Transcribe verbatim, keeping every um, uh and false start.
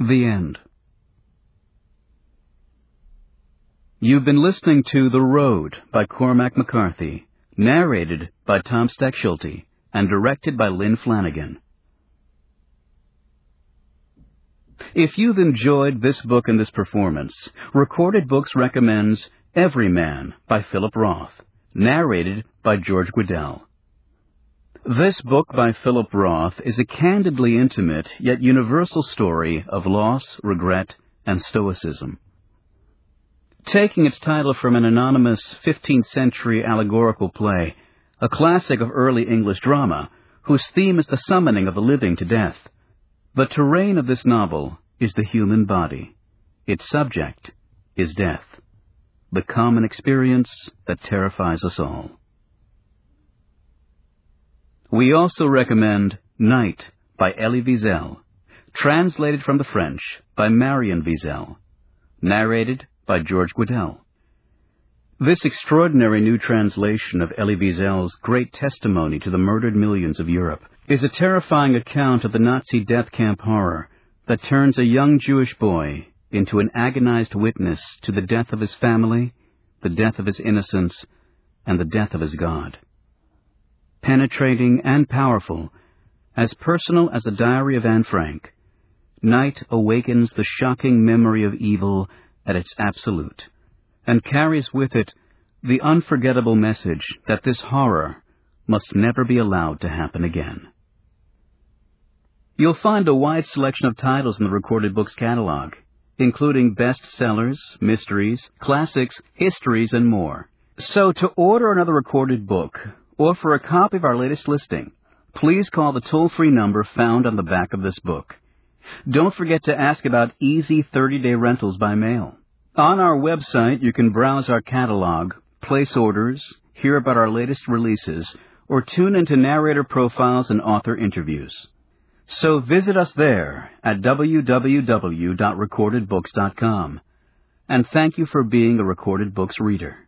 The End. You've been listening to The Road by Cormac McCarthy, narrated by Tom Steckschulte, and directed by Lynn Flanagan. If you've enjoyed this book and this performance, Recorded Books recommends Every Man by Philip Roth, narrated by George Guidall. This book by Philip Roth is a candidly intimate yet universal story of loss, regret, and stoicism. Taking its title from an anonymous fifteenth century allegorical play, a classic of early English drama, whose theme is the summoning of the living to death, the terrain of this novel is the human body. Its subject is death, the common experience that terrifies us all. We also recommend Night by Elie Wiesel, translated from the French by Marion Wiesel, narrated by George Guidall. This extraordinary new translation of Elie Wiesel's great testimony to the murdered millions of Europe is a terrifying account of the Nazi death camp horror that turns a young Jewish boy into an agonized witness to the death of his family, the death of his innocence, and the death of his God. Penetrating and powerful, as personal as the diary of Anne Frank, Night awakens the shocking memory of evil at its absolute, and carries with it the unforgettable message that this horror must never be allowed to happen again. You'll find a wide selection of titles in the Recorded Books catalog, including bestsellers, mysteries, classics, histories, and more. So to order another recorded book, or for a copy of our latest listing, please call the toll-free number found on the back of this book. Don't forget to ask about easy thirty-day rentals by mail. On our website, you can browse our catalog, place orders, hear about our latest releases, or tune into narrator profiles and author interviews. So visit us there at w w w dot recorded books dot com. And thank you for being a Recorded Books reader.